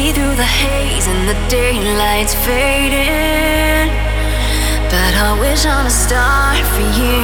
see through the haze and the daylight's fading, but I wish on a star for you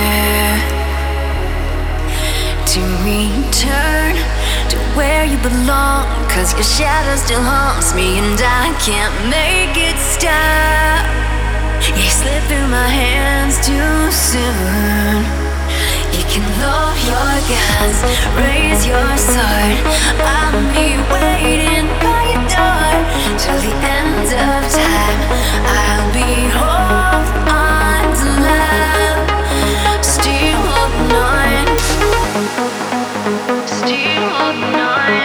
to return to where you belong, 'cause your shadow still haunts me and I can't make it stop. You slip through my hands too soon. You can lower your guns, raise your sword. I'll be waiting by your door till the end of time. I'll be holding on to love, still holding on, still holding on.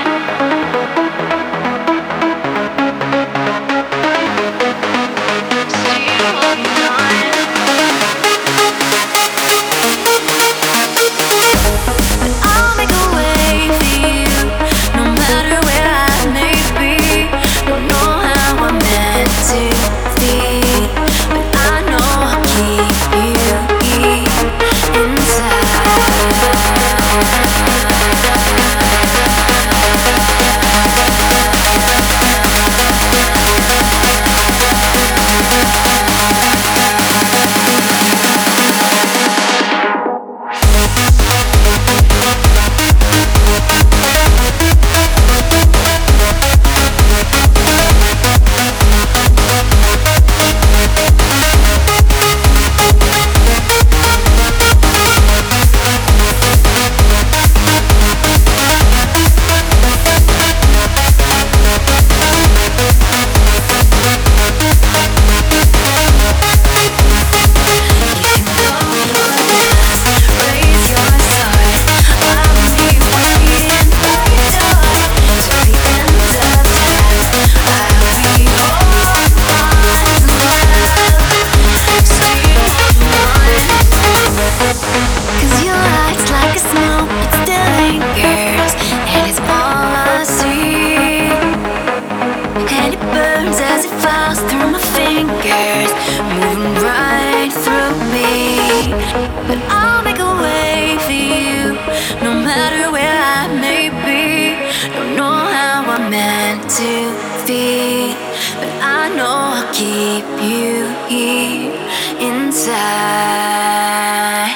But I'll make a way for you, no matter where I may be. Don't know how I'm meant to be, but I know I'll keep you here inside.